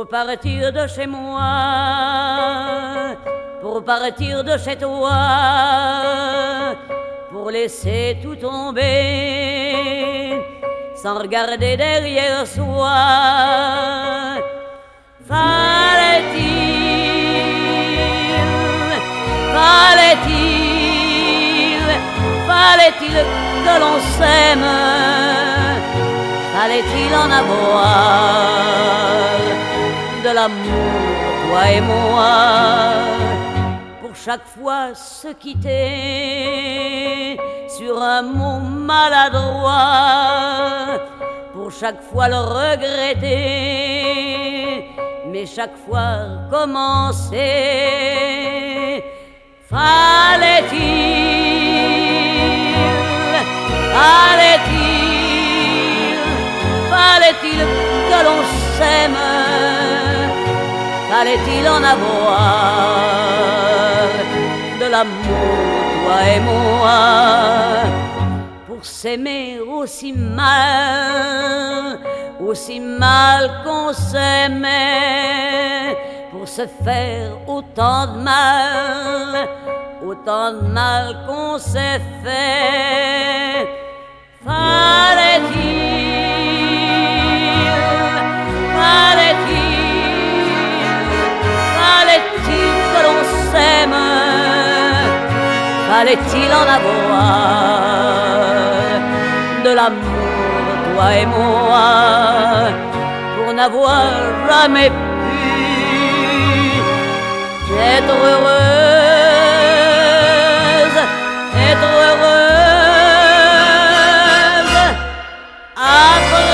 pour partir de chez moi, pour partir de chez toi, pour laisser tout tomber sans regarder derrière soi. Fallait-il que l'on s'aime? Fallait-il en avoir de l'amour, toi et moi, pour chaque fois se quitter sur un mot maladroit, pour chaque fois le regretter, mais chaque fois recommencer? Fallait-il que l'on s'aime? Fallait-il en avoir de l'amour, toi et moi, pour s'aimer aussi mal qu'on s'aimait, pour se faire autant de mal qu'on s'est fait? Fallait-il que l'on s'aime? Fallait-il en avoir de l'amour, toi et moi, pour n'avoir jamais pu être heureuse, être heureuse après